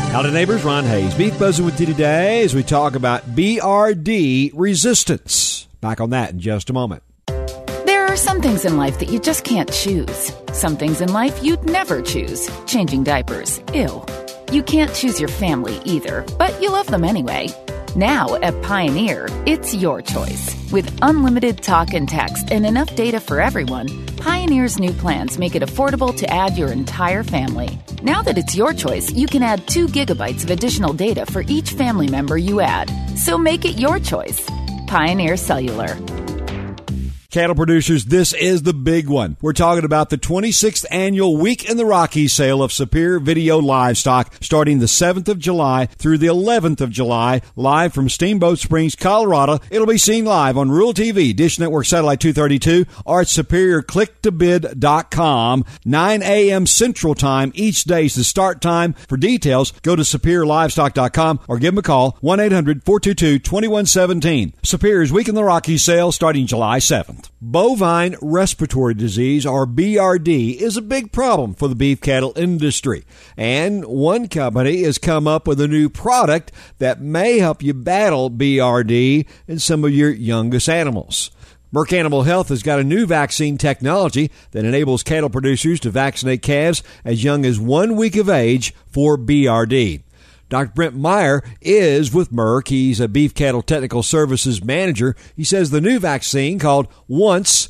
Howdy neighbors, Ron Hayes. Beef Buzzing with you today as we talk about BRD resistance. Back on that in just a moment. There are some things in life that you just can't choose. Some things in life you'd never choose. Changing diapers. Ew. You can't choose your family either, but you love them anyway. Now at Pioneer, it's your choice. With unlimited talk and text and enough data for everyone, Pioneer's new plans make it affordable to add your entire family. Now that it's your choice, you can add 2 gigabytes of additional data for each family member you add. So make it your choice. Pioneer Cellular. Cattle producers, this is the big one. We're talking about the 26th annual Week in the Rockies sale of Superior Video Livestock starting the 7th of July through the 11th of July, live from Steamboat Springs, Colorado. It'll be seen live on Rural TV, Dish Network Satellite 232, or at SuperiorClickToBid.com. 9 a.m. Central Time each day is the start time. For details, go to SuperiorLivestock.com or give them a call, 1-800-422-2117. Superior's Week in the Rockies sale starting July 7th. Bovine respiratory disease, or BRD, is a big problem for the beef cattle industry. And one company has come up with a new product that may help you battle BRD in some of your youngest animals. Merck Animal Health has got a new vaccine technology that enables cattle producers to vaccinate calves as young as 1 week of age for BRD. Dr. Brent Meyer is with Merck. He's a beef cattle technical services manager. He says the new vaccine, called Once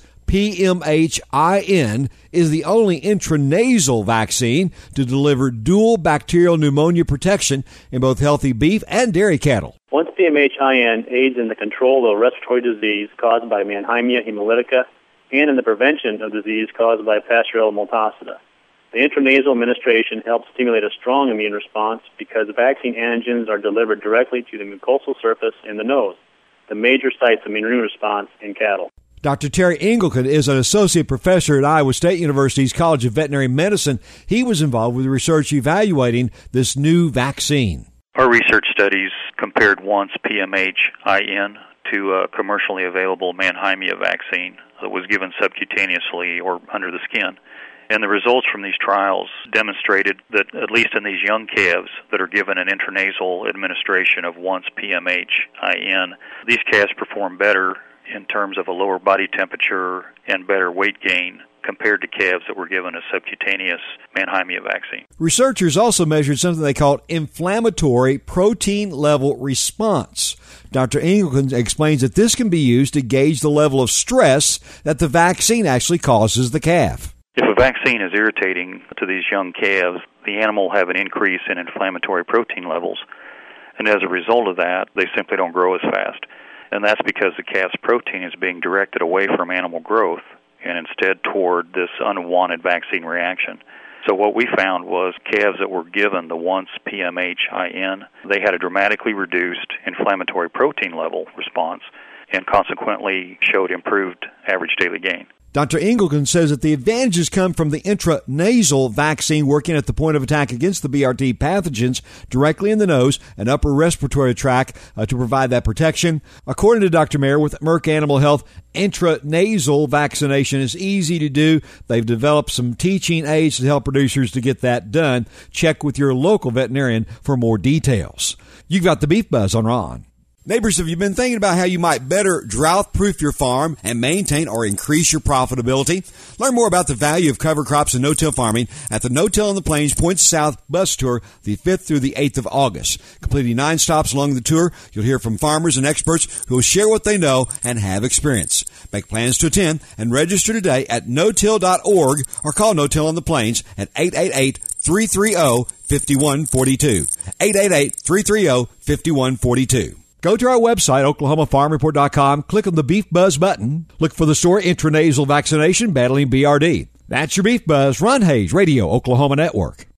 PMHIN, is the only intranasal vaccine to deliver dual bacterial pneumonia protection in both healthy beef and dairy cattle. Once PMHIN aids in the control of respiratory disease caused by Mannheimia hemolytica and in the prevention of disease caused by Pasteurella multocida. The intranasal administration helps stimulate a strong immune response because vaccine antigens are delivered directly to the mucosal surface in the nose, the major sites of immune response in cattle. Dr. Terry Engelken is an associate professor at Iowa State University's College of Veterinary Medicine. He was involved with research evaluating this new vaccine. Our research studies compared Once PMHIN to a commercially available Mannheimia vaccine that was given subcutaneously or under the skin. And the results from these trials demonstrated that, at least in these young calves that are given an intranasal administration of Once PMHIN, these calves perform better in terms of a lower body temperature and better weight gain compared to calves that were given a subcutaneous Mannheimia vaccine. Researchers also measured something they called inflammatory protein level response. Dr. Engelken explains that this can be used to gauge the level of stress that the vaccine actually causes the calf. If a vaccine is irritating to these young calves, the animal will have an increase in inflammatory protein levels, and as a result of that, they simply don't grow as fast. And that's because the calf's protein is being directed away from animal growth and instead toward this unwanted vaccine reaction. So what we found was calves that were given the Once PMHIN, they had a dramatically reduced inflammatory protein level response and consequently showed improved average daily gain. Dr. Engelken says that the advantages come from the intranasal vaccine working at the point of attack against the BRD pathogens directly in the nose and upper respiratory tract to provide that protection. According to Dr. Mayer with Merck Animal Health, intranasal vaccination is easy to do. They've developed some teaching aids to help producers to get that done. Check with your local veterinarian for more details. You've got the Beef Buzz on Ron. Neighbors, have you been thinking about how you might better drought-proof your farm and maintain or increase your profitability? Learn more about the value of cover crops and no-till farming at the No-Till on the Plains Points South bus tour the 5th through the 8th of August. Completing 9 stops along the tour, you'll hear from farmers and experts who will share what they know and have experience. Make plans to attend and register today at notill.org or call No-Till on the Plains at 888-330-5142. 888-330-5142. Go to our website, OklahomaFarmReport.com, click on the Beef Buzz button, look for the story Intranasal Vaccination Battling BRD. That's your Beef Buzz, Ron Hayes, Radio Oklahoma Network.